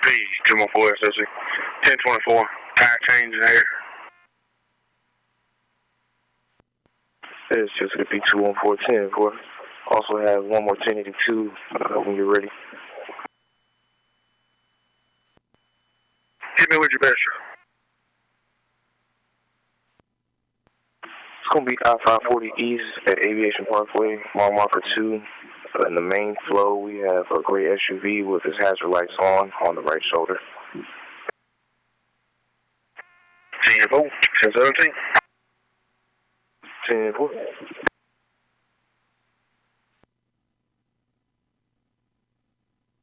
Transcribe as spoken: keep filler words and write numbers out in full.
Hey, two one four, S S C. ten twenty-four, tire change in air. It's just going to be two one four ten four. Also have one more ten eighty-two uh, when you're ready. Hit me with your best shot. It's going to be I five forty East at Aviation Parkway, mile marker two. Uh, in the main flow, we have a gray S U V with its hazard lights on on the right shoulder. ten four, ten seventeen. ten four.